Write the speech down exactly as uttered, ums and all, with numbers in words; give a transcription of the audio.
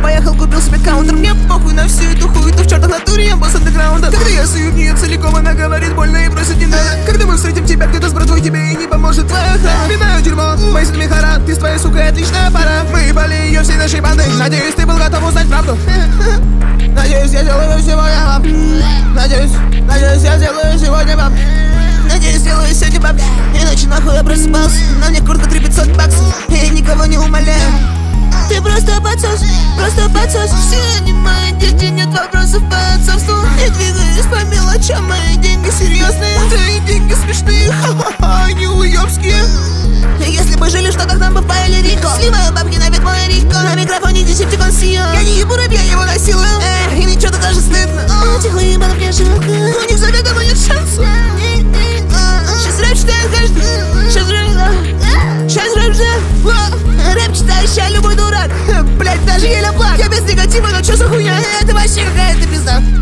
поехал, купил себе каунтер. Мне похуй на всю эту хуету, в чертах натуре я босс андеграунда. Когда я сую в нее целиком, она говорит больно и просит не надо. Когда мы встретим тебя где-то с братвой, тебе и не поможет твоя охрана. Пинаю дерьмо, мои с мехара, ты с твоей сукой отличная пара. Мы ебали ее всей нашей бандой. Надеюсь, ты был готов узнать правду. Надеюсь, я сделаю сегодня баб. Надеюсь, надеюсь, я сделаю сегодня баб. Надеюсь, сделаю сегодня баб. Иначе нахуй я просыпался. На мне куртка три пятьсот баксов. Я никого не умоляю. Ты просто подсос, просто подсос. Все они мои дети, нет вопросов по отцовству. Не двигаюсь по мелочам, мои деньги серьезные. Твои деньги смешные, ха-ха-ха, они уёбские. Если бы жили в Штатах, нам бы паяли Рико. Сливаю бабки на бит мой Рико. На микрофоне десептикон Сио. Я не ебу рэп, я его насилую. Эх, и мне что-то даже стыдно. Тихо ебанов не жалко. У них заведомо нет шансов. Сейчас рэп читает каждый. Сейчас рэп, сейчас рэп же. Рэп читает ща любой дурак. Блять, даже еле плак. Я без негатива, но чё за хуйня? Это вообще какая-то пизда.